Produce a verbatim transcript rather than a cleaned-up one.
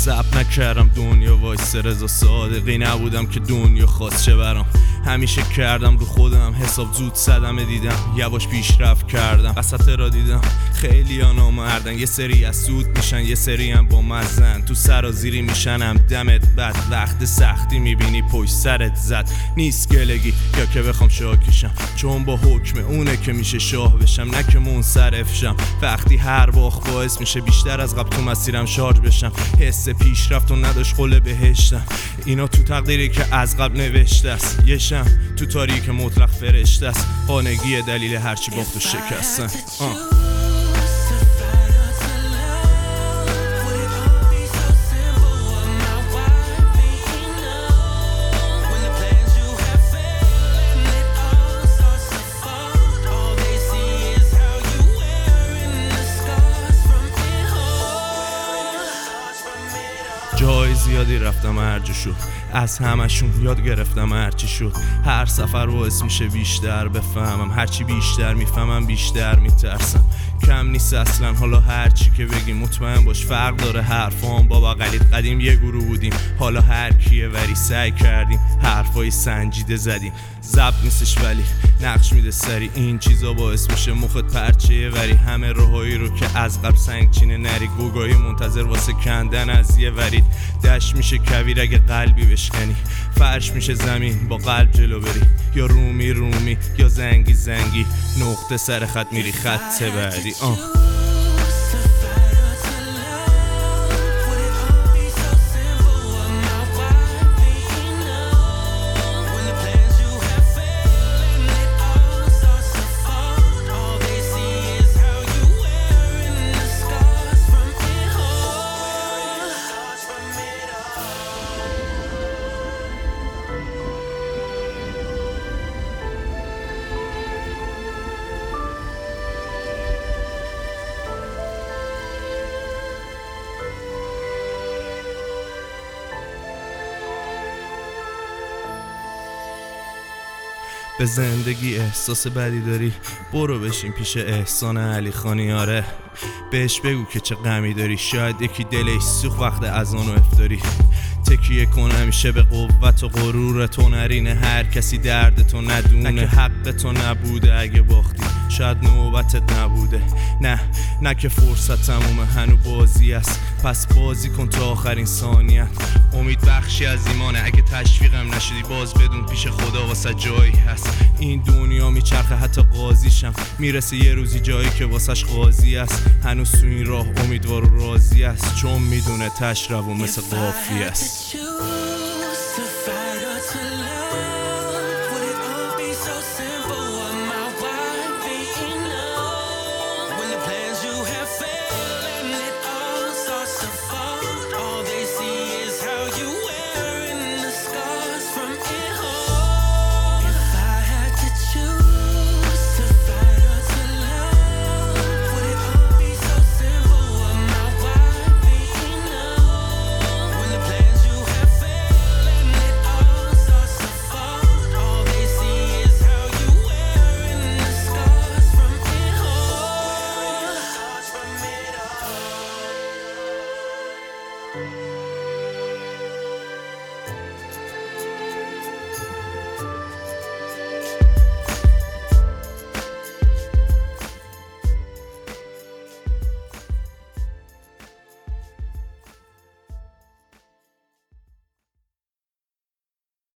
ثبت نکردم دنیا وایس رضا صادقی نبودم که دنیا خواست چه برام. همیشه کردم رو خودم حساب، زود صدمه دیدم یواش پیشرفت کردم. وسط را دیدم خیلی ها نامردن، یه سری از سود میشن یه سری هم با مزن. تو سرازیری میشنم دمت بد، وقت سختی میبینی پشت سرت زد. نیست گلگی یا که بخوام شاکشم، چون با حکم اونه که میشه شاه بشم، نه که منصرف شم. وقتی هر باخت باعث میشه بیشتر از قبل تو مسیرم شارژ بشم. حس پیشرفت و نداشت قله بهشتم، اینا تو تقدیری که از قبل نوشته است. یه شم تو تاریک مطلق فرشته است، خانگی دلیل هرچی باخت و شکستن. آه. جای زیادی رفتم هرجا شد، از همشون یاد گرفتم هرچی شد. هر سفر باعث میشه بیشتر بفهمم، هرچی بیشتر میفهمم بیشتر میترسم. کم نیست اصلا حالا هرچی که بگیم، مطمئن باش فرق داره حرفام. بابا قلید قدیم یه گروه بودیم، حالا هر کیه وری سعی کردیم حرفای سنجیده زدیم. ضبط نیستش ولی نقش میده سری، این چیزا باعث میشه مخت پرچه وری. همه راهایی رو که از قبل سنگ چینه نری، گوگاهی منتظر واسه کندن از یه ورید. دشت میشه کویر اگه قلبی بشکنی، فرش میشه زمین با قلب جلو بری. یا رومی رومی یا زنگی زنگی، نقطه سر خط میری خط بعدی. آه. به زندگی احساس بدی داری، برو بشین پیش احسان علی خانی. آره بهش بگو که چه غمی داری، شاید یکی دلش سوخت وقت اذان و افطاری. تکیه کن همیشه به قوت و غرور تو، نرینه هر کسی درد تو ندونه. نه که حق تو نبوده اگه باختی، شاید نوبتت نبوده. نه نه که فرصت تمومه هنو بازی است، پس بازی کن تا آخرین ثانیت. امید بخشی از ایمانه، اگه تشویقم نشدی باز بدون پیش خدا واسه جایی هست. این دنیا میچرخه حتی قاضیشم، میرسه یه روزی جایی که واسش قاضی است. هنوز تو این راه امیدوار و راضی است، چون میدونه تش رو مثل قافی است. Thank you.